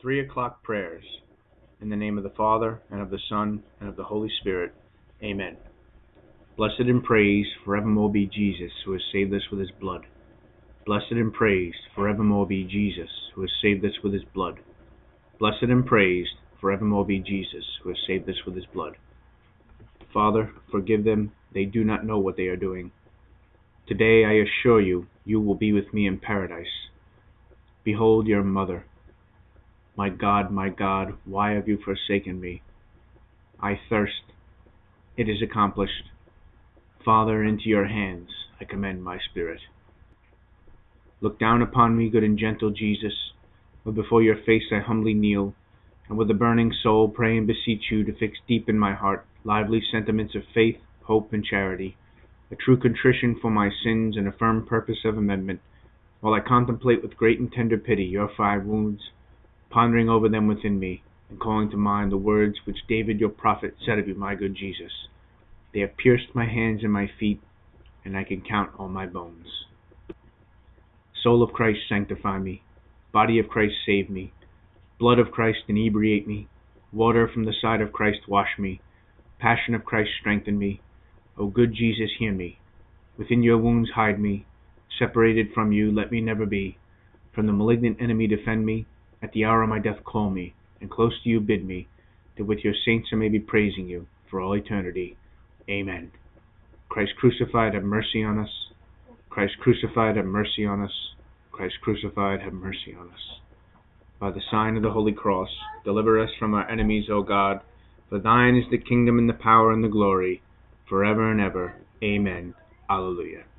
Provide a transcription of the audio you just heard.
3 o'clock prayers. In the name of the Father, and of the Son, and of the Holy Spirit. Amen. Blessed and praised forevermore be Jesus, who has saved us with his blood. Blessed and praised forevermore be Jesus, who has saved us with his blood. Blessed and praised forevermore be Jesus, who has saved us with his blood. Father, forgive them, they do not know what they are doing. Today I assure you, you will be with me in paradise. Behold your mother. My God, why have you forsaken me? I thirst. It is accomplished. Father, into your hands I commend my spirit. Look down upon me, good and gentle Jesus, for before your face I humbly kneel, and with a burning soul pray and beseech you to fix deep in my heart lively sentiments of faith, hope, and charity, a true contrition for my sins and a firm purpose of amendment, while I contemplate with great and tender pity your 5 wounds, pondering over them within me, and calling to mind the words which David your prophet said of you, my good Jesus. They have pierced my hands and my feet, and I can count all my bones. Soul of Christ, sanctify me. Body of Christ, save me. Blood of Christ, inebriate me. Water from the side of Christ, wash me. Passion of Christ, strengthen me. O good Jesus, hear me. Within your wounds hide me. Separated from you, let me never be. From the malignant enemy defend me. At the hour of my death call me, and close to you bid me, that with your saints I may be praising you for all eternity. Amen. Christ crucified, have mercy on us. Christ crucified, have mercy on us. Christ crucified, have mercy on us. By the sign of the Holy Cross, deliver us from our enemies, O God, for thine is the kingdom and the power and the glory, forever and ever. Amen. Alleluia.